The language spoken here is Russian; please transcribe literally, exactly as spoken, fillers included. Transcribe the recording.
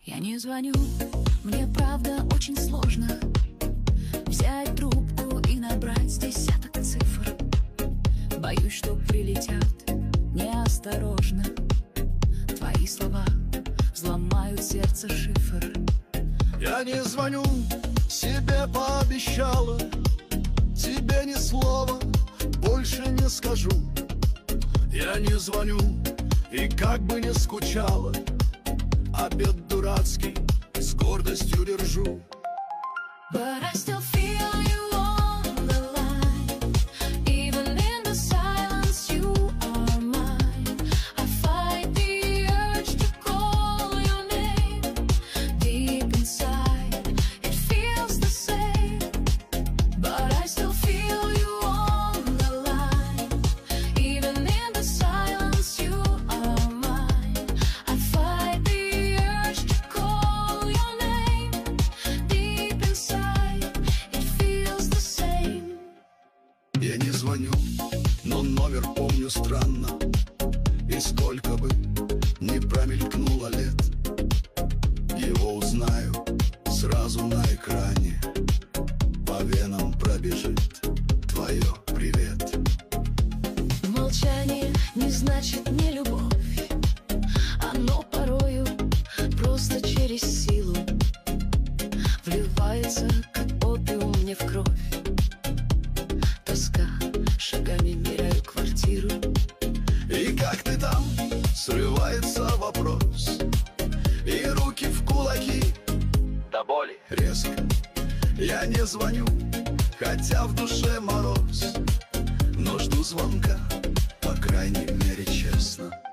Я не звоню, мне правда очень сложно взять трубку и набрать с десяток цифр. Боюсь, что прилетят неосторожно. Твои слова взломают сердце шифр. Я не звоню, себе пообещала, тебе ни слова больше не скажу. Я не звоню, и как бы не скучала, обед дурацкий с гордостью держу. But I still feel you on the line. Even in the silence you are mine. I fight the urge to call your name. Deep inside it feels the same. But I still feel you on the line. Even in the silence you are mine. I fight the urge to call your name. Deep inside it feels the same. Я не звоню, но номер помню странно. И сколько бы не промелькнуло лет, его узнаю сразу на экране. По венам пробежит твое привет. Молчание не значит не любовь. Оно порою просто через силу вливается, как опиум мне в кровь. Тоска, шагами меряю квартиру. И как ты там? Срывается вопрос. И руки в кулаки до боли резко. Я не звоню, хотя в душе мороз, но жду звонка, по крайней мере честно.